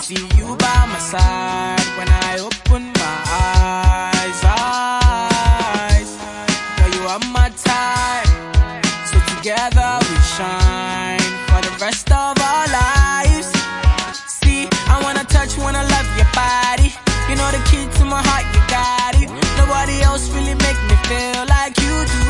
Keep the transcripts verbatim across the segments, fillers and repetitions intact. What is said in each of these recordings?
see you by my side when I open my eyes, eyes. Girl, you are my type, so together we shine for the rest of our lives. See, I wanna touch, wanna love your body. You know the key to my heart, you got it. Nobody else really make me feel like you do.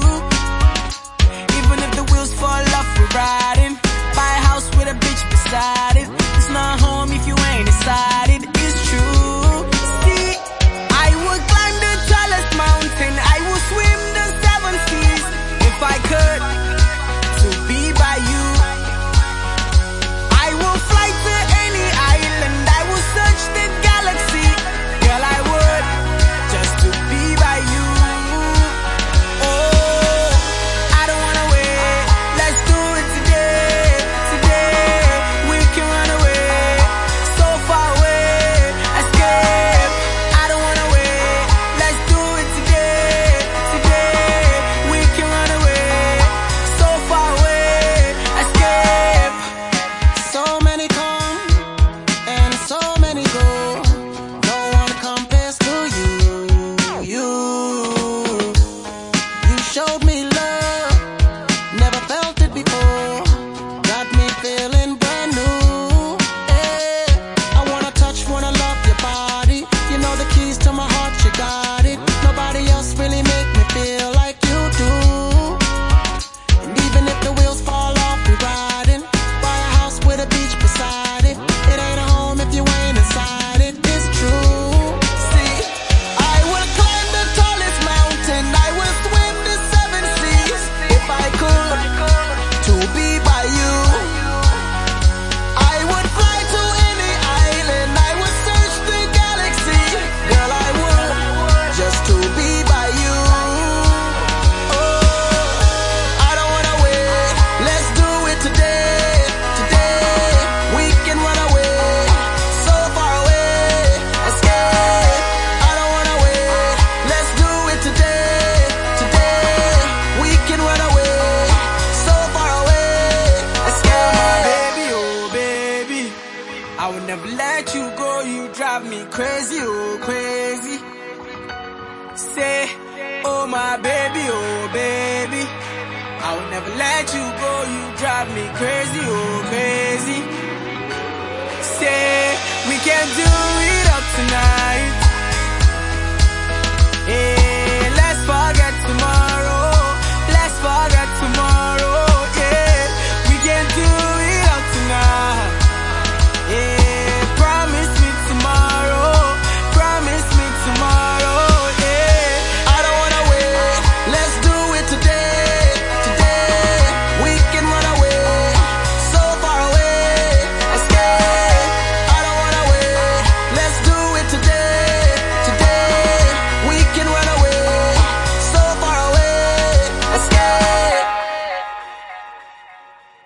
Even if the wheels fall off, we're riding. Buy a house with a bitch beside it. It's not home if you ain't inside it. It's true. See, I would climb the tallest mountain, I would swim the seven seas if I could, to be by you. I will fly to any island, I will search the galaxy. Girl, I would, just to be by you. Oh, I don't wanna wait, let's do it today. Today, we can run away, so far away, escape. I don't wanna wait, let's do it today. Today, we can run away, so far away, escape. So many come, and so many go. No one compares to you. You, you showed me love, never felt it before. Got me feeling brand new. Eh, I wanna touch, wanna love your body. You know the keys to my heart, you got it. Nobody else really make me feel like you do. And even if the wheels fall off, we're riding. Buy a house with a beach beside it. It ain't a home if you ain't inside it. It's true. See, I will climb the tallest mountain, I will swim the seven seas if I could, to be by you. I would fly to any island, I would search the galaxy. Girl, I would, just to be by you. Oh, I don't wanna wait, let's do it today. Today, we can run away, so far away, escape. I don't wanna wait, let's do it today. Today, we can run away, so far away, escape. Baby, oh baby, I would never let you go, you drive me crazy, oh crazy. Say, oh my baby, oh baby, I would never let you go, you drive me crazy, oh crazy. Say, we can do it up tonight.